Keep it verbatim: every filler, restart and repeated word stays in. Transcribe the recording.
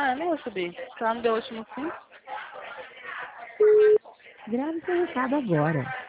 Ah, nem vou saber. Se ela não deu o último sim. Grave seu recado agora.